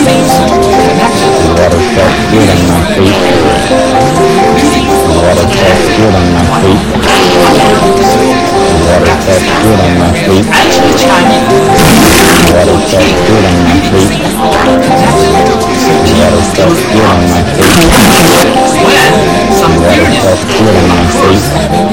The water felt good on my feet. The water felt good on my feet. The water felt good on my feet. The water felt good on my feet. The water felt good on my feet. The water felt good on my feet.